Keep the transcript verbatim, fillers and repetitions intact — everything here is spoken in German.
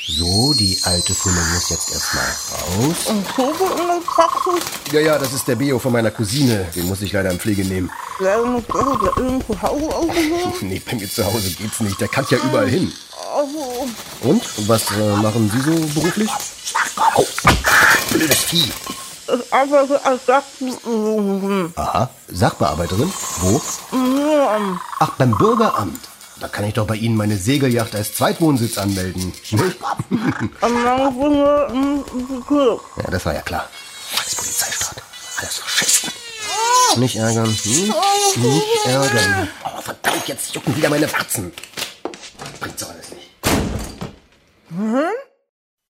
So, die alte Fummel muss jetzt erstmal raus. Und Togo in der Praxis? Ja, ja, das ist der Beo von meiner Cousine. Den muss ich leider in Pflege nehmen. Ja, muss der eben zu Hause ausgesehen? Nee, bei mir zu Hause geht's nicht. Der kann ja überall hin. Also, Und? Was äh, machen Sie so beruflich? Oh, blödes Vieh. ich arbeite als Sachbearbeiterin. Aha, Sachbearbeiterin? Wo? Ach, beim Bürgeramt. Da kann ich doch bei Ihnen meine Segelyacht als Zweitwohnsitz anmelden. Nicht? Am Langfinger im Club. Ja, das war ja klar. Scheiß Polizeistaat. Alles verschissen. Nicht ärgern. Hm? Nicht ärgern. Oh, verdammt, jetzt jucken wieder meine Warzen. Bringt's doch alles nicht. Hm?